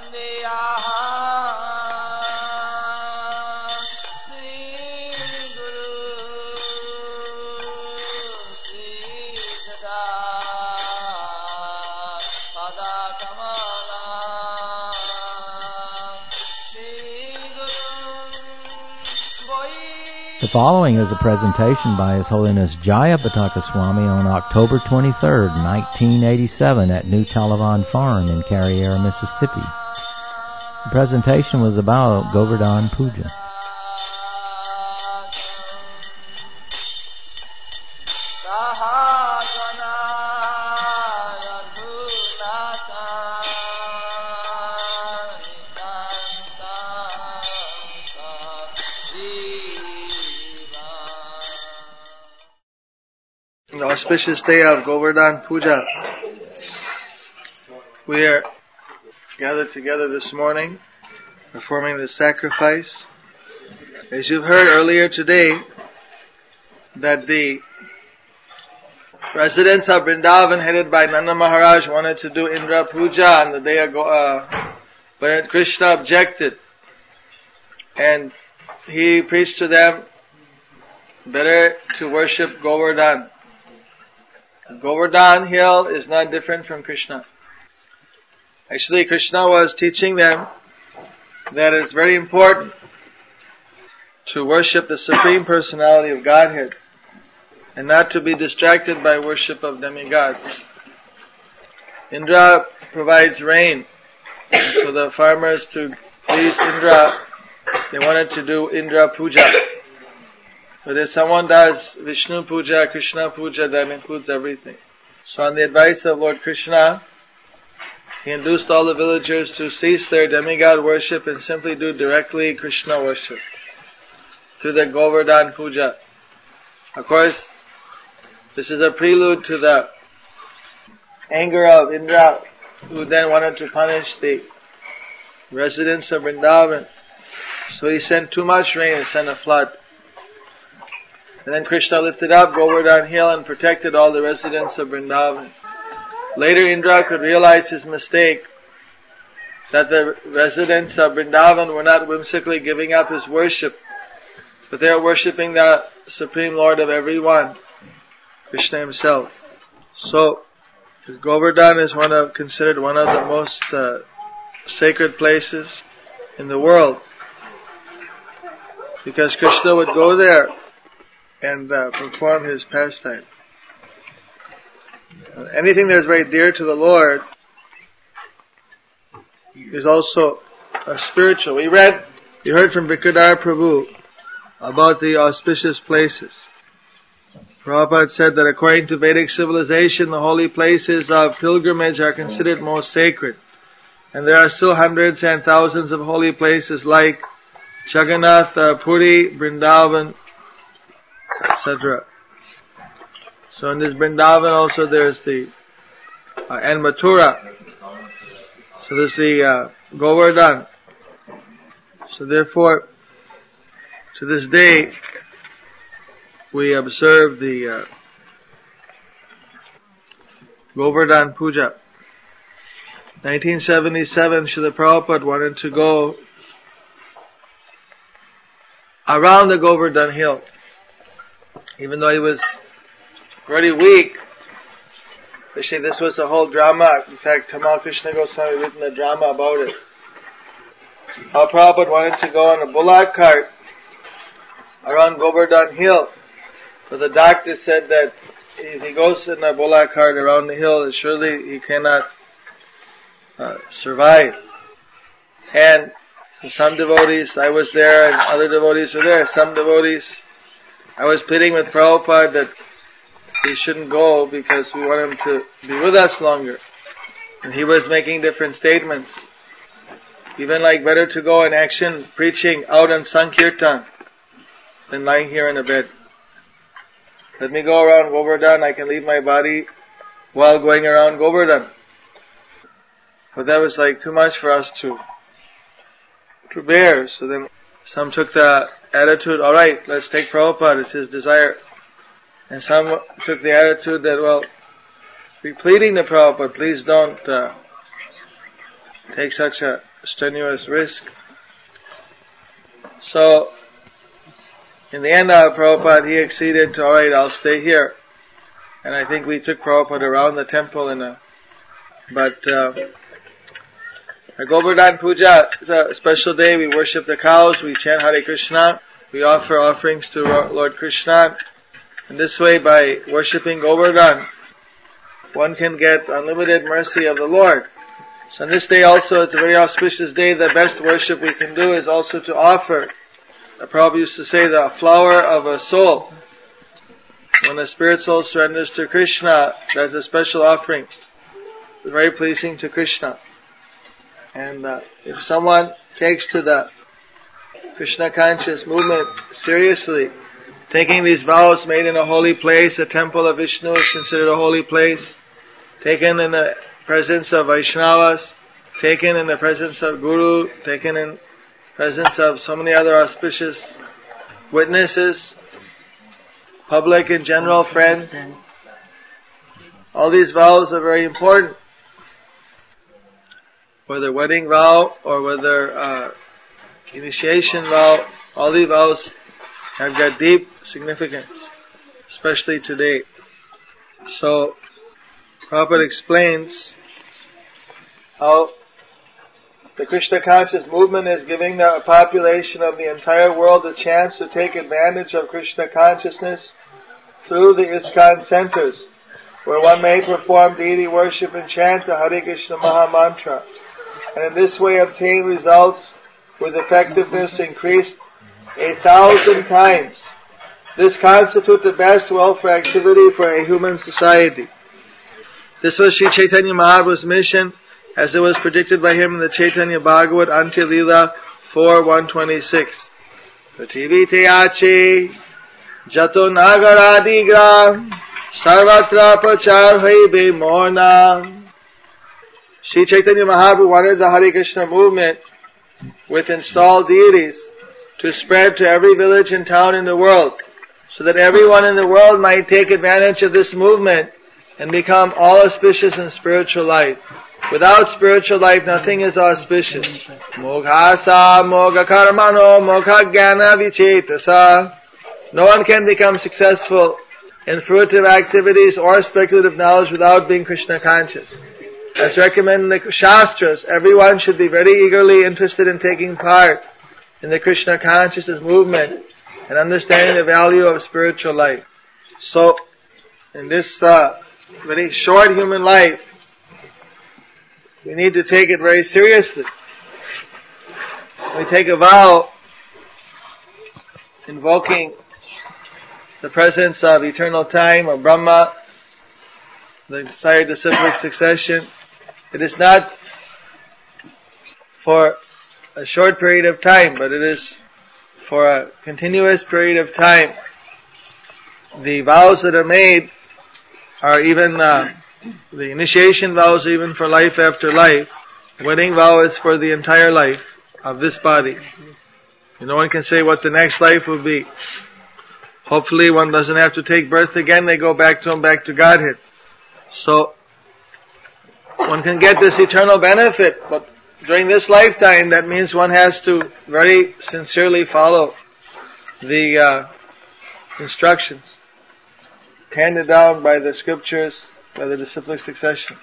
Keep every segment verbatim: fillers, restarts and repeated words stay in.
The following is a presentation by His Holiness Jayapataka Swami on October twenty-third, nineteen eighty-seven at New Talavan Farm in Carriere, Mississippi. The presentation was about Govardhan Puja. The auspicious day of Govardhan Puja, we are gathered together this morning performing the sacrifice. As you've heard earlier today, that the residents of Vrindavan headed by Nanda Maharaj wanted to do Indra Puja on the day of uh, but Krishna objected, and he preached to them better to worship Govardhan. Govardhan hill is not different from Krishna. Actually, Krishna was teaching them that it's very important to worship the Supreme Personality of Godhead and not to be distracted by worship of demigods. Indra provides rain, so the farmers, to please Indra, they wanted to do Indra Puja. But if someone does Vishnu Puja, Krishna Puja, that includes everything. So on the advice of Lord Krishna, he induced all the villagers to cease their demigod worship and simply do directly Krishna worship through the Govardhan Puja. Of course, this is a prelude to the anger of Indra, who then wanted to punish the residents of Vrindavan. So he sent too much rain and sent a flood. And then Krishna lifted up Govardhan hill and protected all the residents of Vrindavan. Later Indra could realize his mistake, that the residents of Vrindavan were not whimsically giving up his worship, but they are worshipping the Supreme Lord of everyone, Krishna himself. So, Govardhan is one of, considered one of the most uh, sacred places in the world, because Krishna would go there and uh, perform his pastime. Anything that is very dear to the Lord is also uh, spiritual. We read, we heard from Vikradhar Prabhu about the auspicious places. Prabhupada said that according to Vedic civilization, the holy places of pilgrimage are considered most sacred. And there are still hundreds and thousands of holy places like Jagannath, uh, Puri, Vrindavan, et cetera. So in this Vrindavan also there's the, uh, and Mathura. So there's the, uh, Govardhan. So therefore, to this day, we observe the, uh, Govardhan Puja. nineteen seventy-seven, Srila Prabhupada wanted to go around the Govardhan hill. Even though he was very weak, they say this was a whole drama. In fact, Tamal Krishna Goswami written a drama about it. How Prabhupada wanted to go on a bullock cart around Govardhan hill, but the doctor said that if he goes in a bullock cart around the hill, surely he cannot uh, survive. And some devotees, I was there and other devotees were there, some devotees, I was pleading with Prabhupada that he shouldn't go because we want him to be with us longer. And he was making different statements. Even like better to go in action preaching out on Sankirtan than lying here in a bed. Let me go around Govardhan, I can leave my body while going around Govardhan. But that was like too much for us to, to bear. So then some took the attitude, alright, let's take Prabhupada, it's his desire. And some took the attitude that, well, we're pleading to Prabhupada, please don't uh, take such a strenuous risk. So, in the end, uh, Prabhupada, he acceded to, alright, I'll stay here. And I think we took Prabhupada around the temple in a, but, uh, Govardhan Puja is a special day. We worship the cows, we chant Hare Krishna, we offer offerings to Lord Krishna. And this way, by worshipping Govardhan, one can get unlimited mercy of the Lord. So on this day also, it's a very auspicious day. The best worship we can do is also to offer, the Prabhupada used to say, the flower of a soul. When a spirit soul surrenders to Krishna, that's a special offering. It's very pleasing to Krishna. And uh, if someone takes to the Krishna conscious movement seriously, taking these vows made in a holy place, the temple of Vishnu is considered a holy place, taken in the presence of Vaishnavas, taken in the presence of Guru, taken in presence of so many other auspicious witnesses, public and general friends. All these vows are very important. Whether wedding vow or whether uh, initiation vow, all these vows have got deep significance, especially today. So, Prabhupada explains how the Krishna conscious movement is giving the population of the entire world a chance to take advantage of Krishna consciousness through the ISKCON centers, where one may perform deity worship and chant the Hare Krishna Maha Mantra, and in this way obtain results with effectiveness increased a thousand times. This constitutes the best welfare activity for a human society. This was Sri Chaitanya Mahaprabhu's mission, as it was predicted by him in the Chaitanya Bhagavat, Antya Leela four one twenty-six. Prativite ache, jato nagaradigram, sarvatra prachar hoibe morna. Sri Chaitanya Mahaprabhu wanted the Hare Krishna movement with installed deities to spread to every village and town in the world, so that everyone in the world might take advantage of this movement and become all auspicious in spiritual life. Without spiritual life, nothing is auspicious. Moghasa, mogha karmano, mogha jnana vichetasa. No one can become successful in fruitive activities or speculative knowledge without being Krishna conscious. As recommended in the Shastras, everyone should be very eagerly interested in taking part in the Krishna consciousness movement and understanding the value of spiritual life. So, in this uh, very short human life, we need to take it very seriously. We take a vow invoking the presence of eternal time, of Brahma, the desired disciplic succession. It is not for a short period of time, but it is for a continuous period of time. The vows that are made are even uh, the initiation vows, even for life after life. Wedding vow is for the entire life of this body. No one can say what the next life will be. Hopefully one doesn't have to take birth again, they go back to him, back to Godhead. So, one can get this eternal benefit, but during this lifetime, that means one has to very sincerely follow the uh, instructions handed down by the scriptures, by the disciplic succession.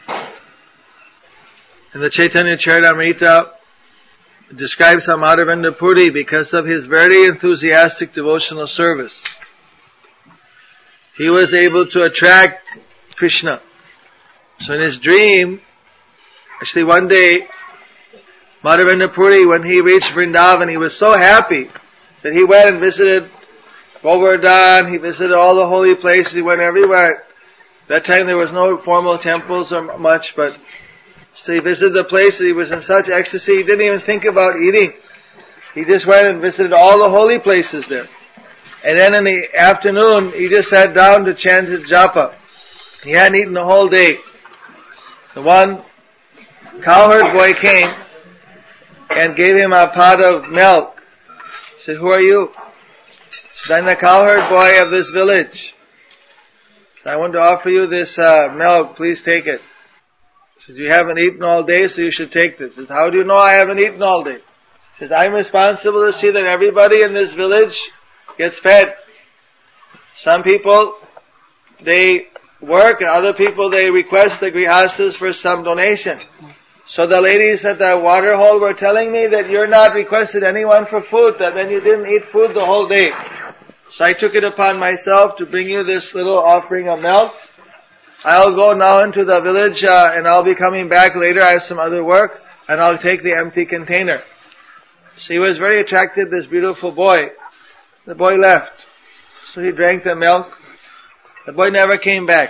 In the Chaitanya Charitamrita, it describes how Madhavendra Puri, because of his very enthusiastic devotional service, he was able to attract Krishna. So in his dream, actually one day, Madhavendra Puri, when he reached Vrindavan, he was so happy that he went and visited Govardhan, he visited all the holy places, he went everywhere. That time there was no formal temples or much, but so he visited the places, he was in such ecstasy, he didn't even think about eating. He just went and visited all the holy places there. And then in the afternoon, he just sat down to chant his japa. He hadn't eaten the whole day. The one cowherd boy came and gave him a pot of milk. He said, "Who are you?" He said, "I'm the cowherd boy of this village. I want to offer you this uh, milk, please take it." He says, you haven't eaten all day, so you should take this. He says, how do you know I haven't eaten all day? He says, I'm responsible to see that everybody in this village gets fed. Some people, they work, and other people, they request the grihastas for some donation. So the ladies at the water hole were telling me that you're not requested anyone for food, that when you didn't eat food the whole day. So I took it upon myself to bring you this little offering of milk. I'll go now into the village uh, and I'll be coming back later. I have some other work, and I'll take the empty container. So he was very attracted, this beautiful boy. The boy left. So he drank the milk. The boy never came back.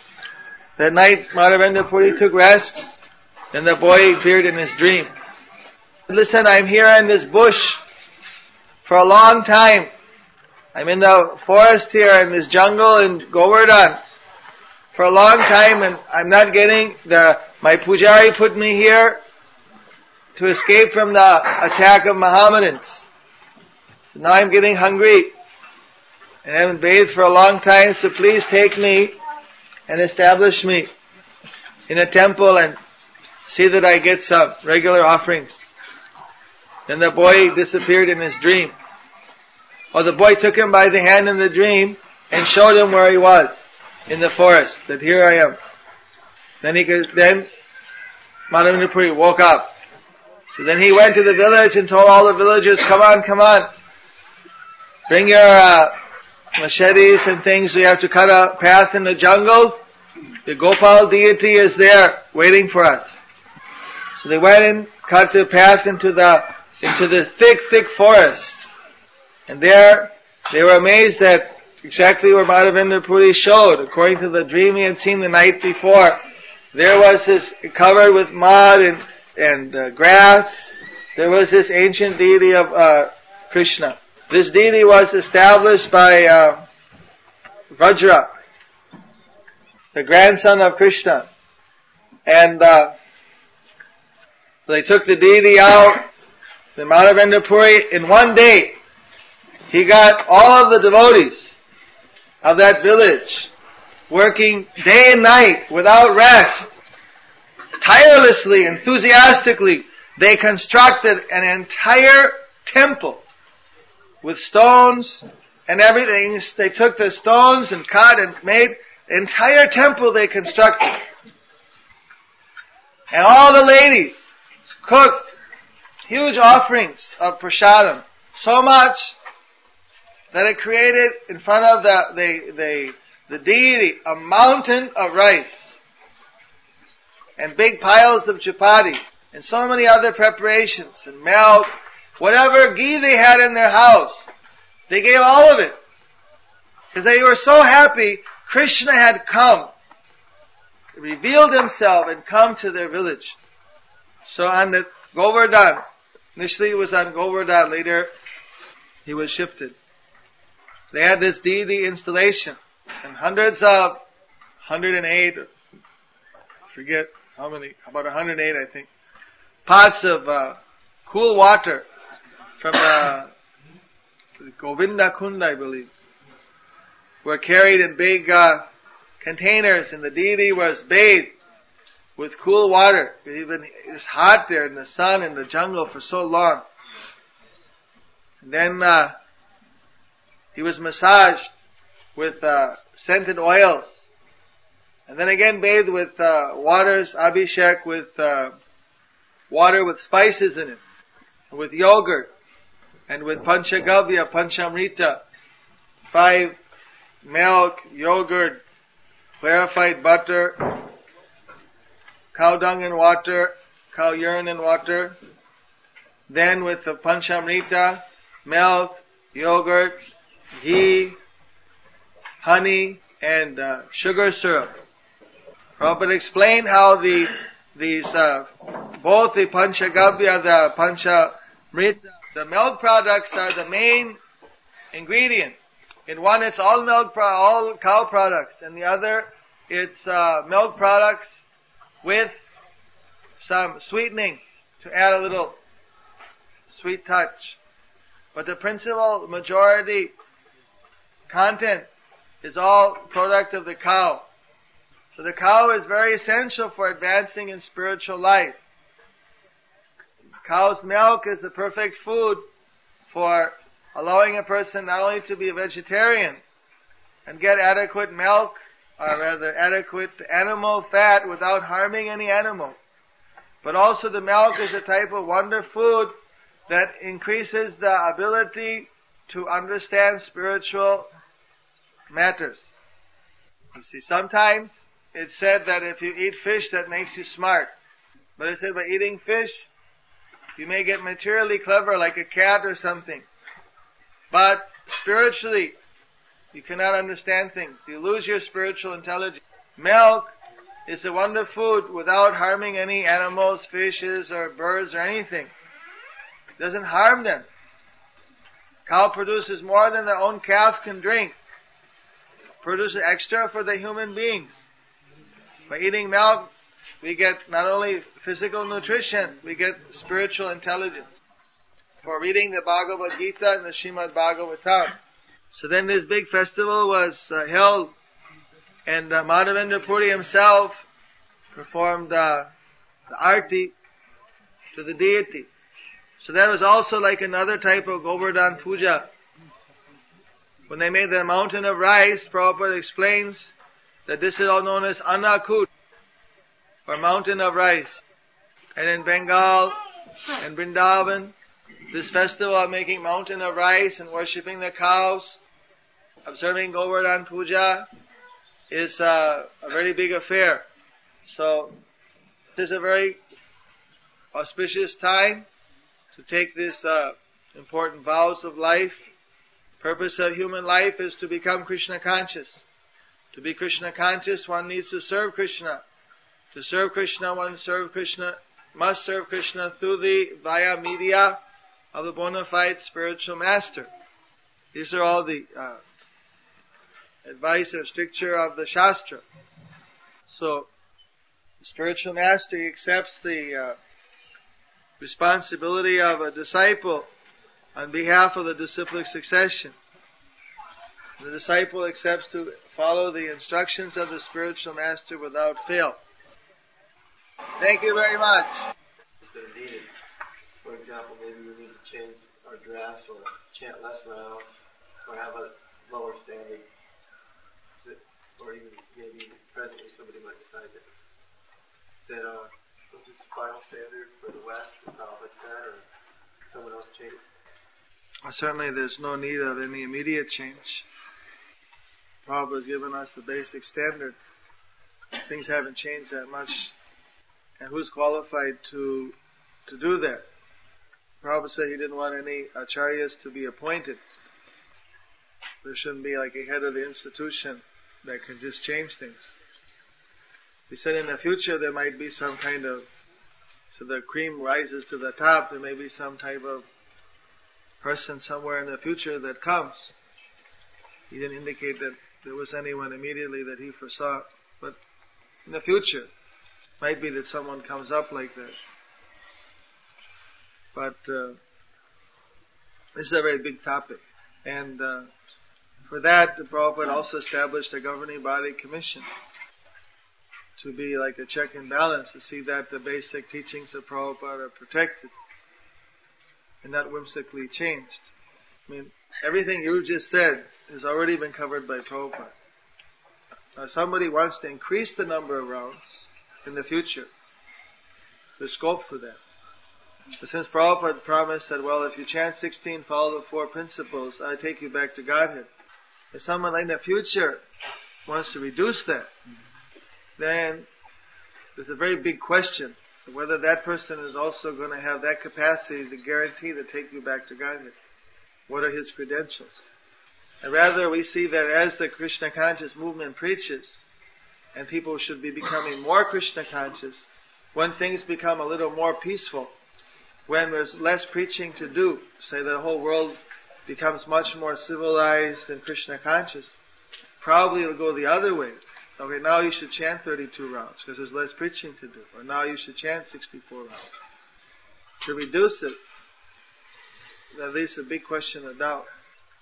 That night, Madhavendra Puri took rest. Then the boy appeared in his dream. Listen, I'm here in this bush for a long time. I'm in the forest here, in this jungle in Govardhan for a long time, and I'm not getting the, my pujari put me here to escape from the attack of Mohammedans. Now I'm getting hungry, and I haven't bathed for a long time, so please take me and establish me in a temple and see that I get some regular offerings. Then the boy disappeared in his dream. Or the boy took him by the hand in the dream and showed him where he was in the forest, that here I am. Then he could, then Madhavendra Puri woke up. So then he went to the village and told all the villagers, come on, come on. Bring your uh, machetes and things. We have to cut a path in the jungle. The Gopal deity is there waiting for us. So they went and cut the path into the into the thick, thick forest. And there they were amazed at exactly where Madhavendra Puri showed. According to the dream he had seen the night before, there was this, covered with mud and, and uh, grass, there was this ancient deity of uh, Krishna. This deity was established by uh, Vajra, the grandson of Krishna. And uh, they took the deity out. The Madhavendra Puri, in one day, he got all of the devotees of that village working day and night without rest, tirelessly, enthusiastically. They constructed an entire temple with stones and everything. They took the stones and cut and made the entire temple they constructed. And all the ladies cooked huge offerings of prasadam, so much that it created in front of the, the, the, the deity a mountain of rice and big piles of chapatis and so many other preparations and milk, whatever ghee they had in their house, they gave all of it. Because they were so happy Krishna had come, revealed himself and come to their village. So on the Govardhan, initially it was on Govardhan, later he was shifted. They had this deity installation, and hundreds of, one hundred eight, I forget how many, about one hundred eight I think, pots of uh, cool water from the Govinda Kund, I believe, were carried in big uh, containers, and the deity was bathed with cool water. Even it's hot there in the sun in the jungle for so long. And then uh, he was massaged with uh, scented oils, and then again bathed with uh, waters, abhishek, with uh, water with spices in it, with yogurt, and with panchagavya, panchamrita, five milk, yogurt, clarified butter, cow dung and water, cow urine and water. Then with the panchamrita, milk, yogurt, ghee, honey, and uh, sugar syrup. Prabhupada explained how the these uh, both the panchagavya, the panchamrita, the milk products are the main ingredient. In one, it's all milk, pro- all cow products, and the other, it's uh, milk products with some sweetening to add a little sweet touch. But the principal majority content is all product of the cow. So the cow is very essential for advancing in spiritual life. Cow's milk is the perfect food for allowing a person not only to be a vegetarian and get adequate milk, or rather adequate animal fat without harming any animal, but also the milk is a type of wonder food that increases the ability to understand spiritual matters. You see, sometimes it's said that if you eat fish, that makes you smart. But it said by eating fish, you may get materially clever like a cat or something. But spiritually, you cannot understand things. You lose your spiritual intelligence. Milk is a wonder food without harming any animals, fishes, or birds, or anything. It doesn't harm them. Cow produces more than their own calf can drink. Produces extra for the human beings. By eating milk, we get not only physical nutrition, we get spiritual intelligence. For reading the Bhagavad Gita and the Srimad Bhagavatam. So then this big festival was uh, held, and uh, Madhavendra Puri himself performed uh, the arti to the deity. So that was also like another type of Govardhan Puja. When they made the mountain of rice, Prabhupada explains that this is all known as Annakut, or mountain of rice. And in Bengal and Vrindavan, this festival of making mountain of rice and worshipping the cows, observing Govardhan Puja, is uh, a very big affair. So, this is a very auspicious time to take this uh, important vows of life. Purpose of human life is to become Krishna conscious. To be Krishna conscious, one needs to serve Krishna. To serve Krishna, one serve Krishna, must serve Krishna through the via media of the bona fide spiritual master. These are all the uh, advice or stricture of the Shastra. So, the spiritual master accepts the uh, responsibility of a disciple on behalf of the disciplic succession. The disciple accepts to follow the instructions of the spiritual master without fail. Thank you very much. Needed. For example, maybe we need to change our dress or chant less rounds or have a lower standard. Or even maybe presently somebody might decide that that uh, this is the final standard for the West, the Prabhupada said, or someone else change it. Well, certainly there's no need of any immediate change. Prabhupada has given us the basic standard. Things haven't changed that much. And who's qualified to to do that? Prabhupada said he didn't want any acharyas to be appointed. There shouldn't be like a head of the institution that can just change things. He said in the future there might be some kind of, so the cream rises to the top, there may be some type of person somewhere in the future that comes. He didn't indicate that there was anyone immediately that he foresaw, but in the future, it might be that someone comes up like that. But uh, this is a very big topic, and uh, for that, the Prabhupada also established a governing body commission to be like a check and balance, to see that the basic teachings of Prabhupada are protected and not whimsically changed. I mean, everything you just said has already been covered by Prabhupada. Now, if somebody wants to increase the number of rounds in the future, there's scope for that. But since Prabhupada promised that, well, if you chant sixteen, follow the four principles, I take you back to Godhead. If someone in the future wants to reduce that, then there's a very big question of whether that person is also going to have that capacity to guarantee to take you back to Godhead. What are his credentials? And rather we see that as the Krishna conscious movement preaches, and people should be becoming more Krishna conscious, when things become a little more peaceful, when there's less preaching to do, say the whole world becomes much more civilized and Krishna conscious, probably it'll go the other way. Okay, now you should chant thirty-two rounds because there's less preaching to do. Or now you should chant sixty-four rounds. To reduce it, that leaves a big question of doubt.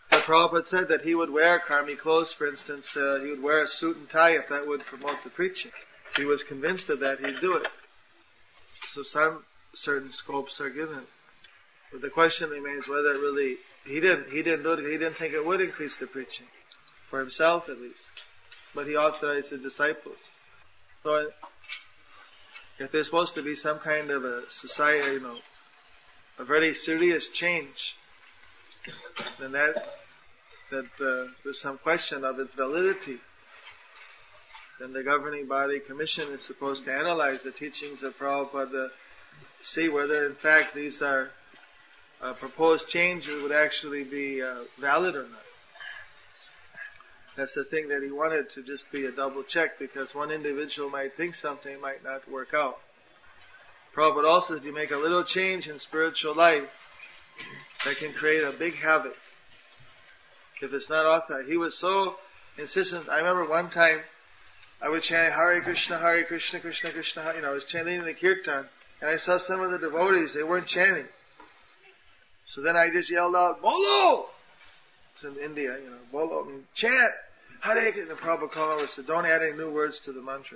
The Prabhupada said that he would wear karmi clothes, for instance, uh, he would wear a suit and tie if that would promote the preaching. If he was convinced of that, he'd do it. So some certain scopes are given. But the question remains whether it really, he didn't, he didn't do it, he didn't think it would increase the preaching. For himself at least. But he authorized his disciples. So if there's supposed to be some kind of a society, you know, a very serious change, then that, that uh, there's some question of its validity. Then the governing body commission is supposed to analyze the teachings of Prabhupada, see whether in fact these are uh, proposed changes would actually be uh, valid or not. That's the thing that he wanted to just be a double check, because one individual might think something might not work out. Prabhupada also said, if you make a little change in spiritual life, that can create a big havoc. If it's not authorized. He was so insistent. I remember one time, I would chant Hare Krishna, Hare Krishna, Krishna Krishna, Hare. You know, I was chanting the kirtan, and I saw some of the devotees, they weren't chanting. So then I just yelled out, Bolo! It's in India, you know, Bolo, I mean, chant! Hare Krishna. And the Prabhupada called over and said, don't add any new words to the mantra.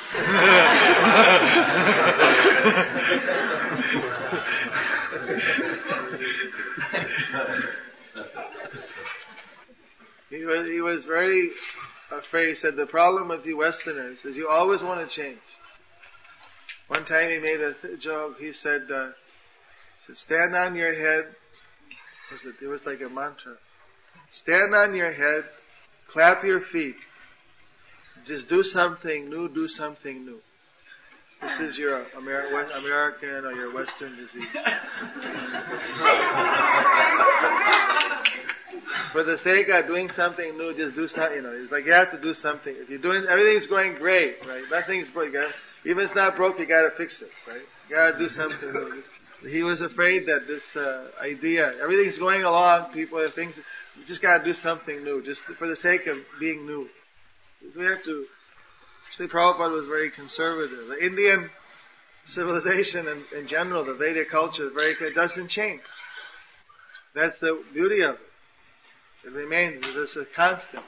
he was, he was very afraid. He said, the problem with you Westerners is you always want to change. One time he made a th- joke. He said, uh, he said, stand on your head. Was it, it was like a mantra. Stand on your head, clap your feet. Just do something new, do something new. This is your Amer- American or your Western disease. For the sake of doing something new, just do something, you know, it's like you have to do something. If you're doing, everything's going great, right? Nothing's broke. Even if it's not broke, you gotta fix it, right? You gotta do something new. He was afraid that this uh, idea, everything's going along, people have things, you just gotta do something new, just for the sake of being new. We have to, actually Prabhupada was very conservative. The Indian civilization in, in general, the Vedic culture, is very, it doesn't change. That's the beauty of it. It remains, it's a constant.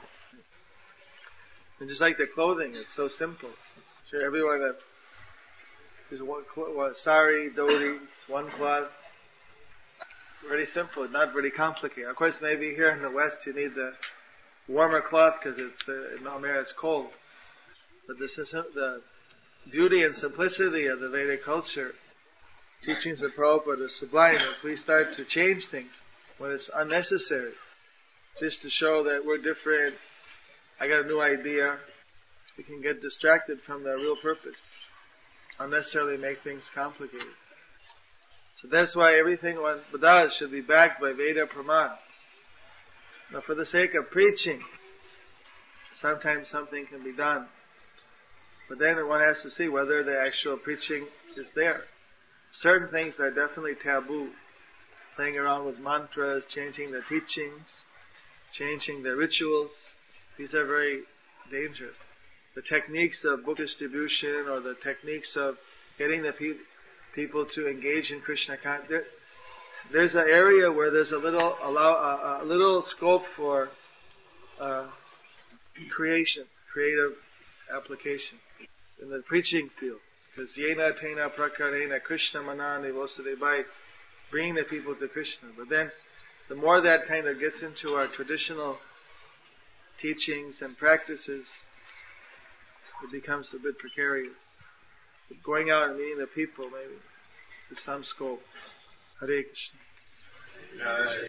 And just like the clothing, it's so simple. Sure, everyone that is one, one sari, dhoti, it's one cloth. Very simple, not very complicated. Of course, maybe here in the West you need the warmer cloth because it's uh, in America it's cold. But this is the beauty and simplicity of the Vedic culture. Teachings of Prabhupada is sublime. If we start to change things when it's unnecessary, just to show that we're different, I got a new idea, we can get distracted from the real purpose. Unnecessarily make things complicated. So that's why everything one does should be backed by Veda Praman. Now for the sake of preaching, sometimes something can be done. But then one has to see whether the actual preaching is there. Certain things are definitely taboo. Playing around with mantras, changing the teachings, changing the rituals. These are very dangerous. The techniques of book distribution or the techniques of getting the pe- people to engage in Krishna consciousness. There, there's an area where there's a little allow, uh, a little scope for uh, creation, creative application in the preaching field. Because yena tena prakarena Krishna manani vosade, by bringing the people to Krishna. But then the more that kind of gets into our traditional teachings and practices, it becomes a bit precarious. But going out and meeting the people, maybe, to some scope. Hare Krishna.